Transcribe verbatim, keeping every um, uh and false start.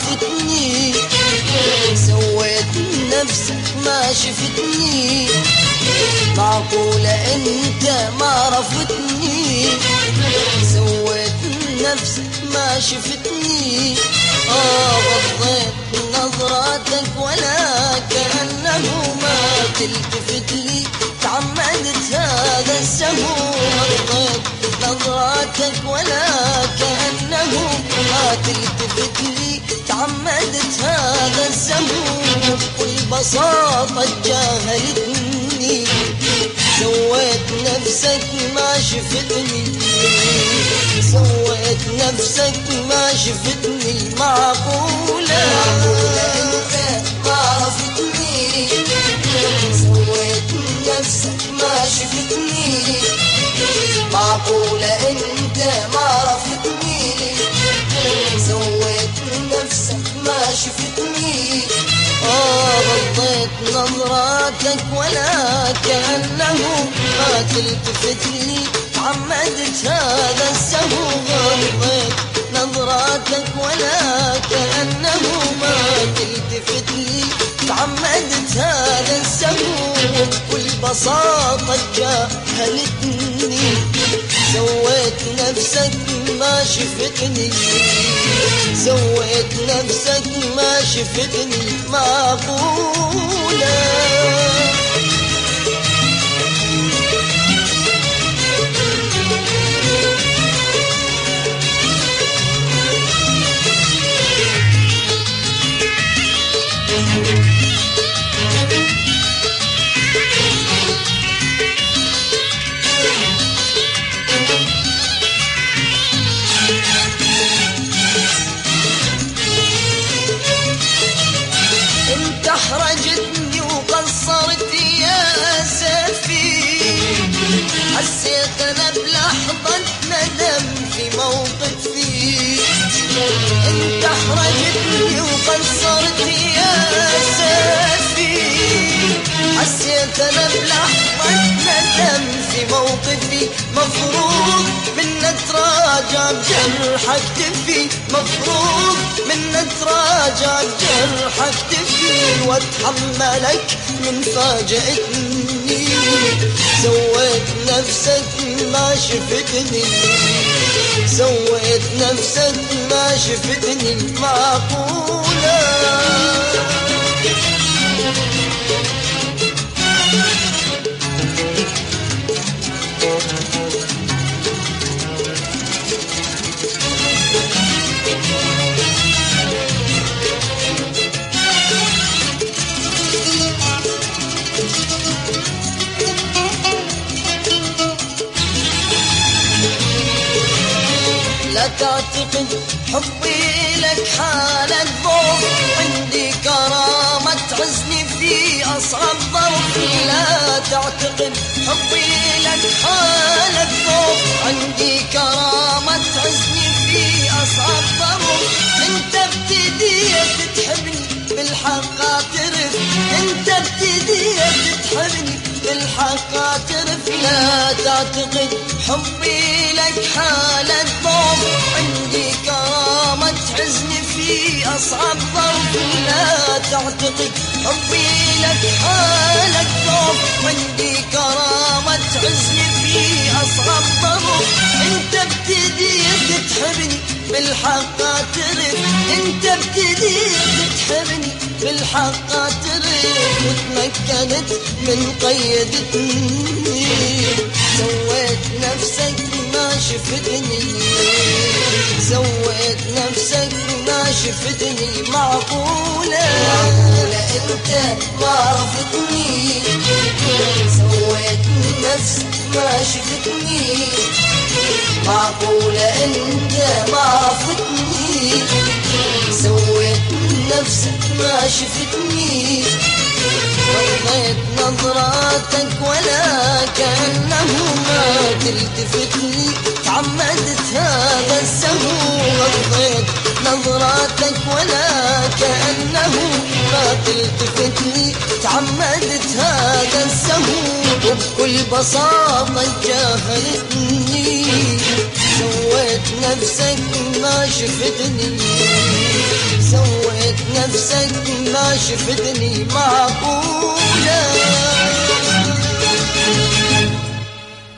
عرفتني، سويت نفسك ما شفتني، معقولة انت ما عرفتني، سويت نفسك ما شفتني. اه غضيت نظراتك ولا كأنه ما تلتفت لي، تعمدت هذا السهو. غضيت نظراتك ولا كأنه ما تلتفت لي، تعمدت هذا السهو. بكل بساطة جاهلتني، سويت نفسك ما شفتني، سويت نفسك ما شفتني. معقولة انت ما عرفتني، سويت نفسك ما شفتني، معقولة انت ما عرفتني، سويت نفسك ما شفتني. آه غضيت نظراتك ولا كأنه ما تلتفت لي، تعمدت هذا السهو. غضيت نظراتك ولا كأنه ما تلتفت لي، تعمدت هذا السهو. بكل بساطة جاهلتني، سويت نفسك ما شفتني، سويت نفسك ما شفتني. معقولة انت احرجتني وقصرت يا اسفي، حسيت انا بلحظة ندم في موقفي. انت احرجتني وقصرت يا اسفي، حسيت انا بلحظة ندم في موقفي. مفروض من تراجع بجرحك تفي، مفروض من تراجع بجرحك تفي، واتحملك من فاجأتني. سويت نفسك ما شفتني، سويت نفسك ما شفتني. معقولة لا تعتقد حبي لك حالة ضعف، عندي كرامة تعزني في أصعب ظرف. لا تعتقد حبي لك حالة ضعف، عندي كرامة تعزني في أصعب ظرف. انت ابتديت تحبني بالحق اعترف، انت ابتديت تحبني بالحق اعترف. لا تعتقد حبي لك حالة ضعف، عندي كرامة تعزني في أصعب ظرف. لا تعتقد حبي لك حالة ضعف، عندي كرامة تعزني في أصعب ظرف. انت ابتديت تحبني بالحق اعترف، انت ابتديت تحبني بالحق اعترف، وتمكنت من قيدتني. سويت نفسك ما شفتني، سويت نفسك ما شفتني. معقولة معقولة انت ما عرفتني، سويت نفسك ما شفتني، معقولة انت ما عرفتني، سويت نفسك ما شفتني. غضيت نظراتك ولا كأنه ما تلتفت لي، تعمدت هذا السهو. غضيت نظراتك ولا كأنه ما تلتفت لي، تعمدت هذا السهو. وبكل بساطة جاهلتني، سويت نفسك ما شفتني، سويت نفسك ما شفتني معقول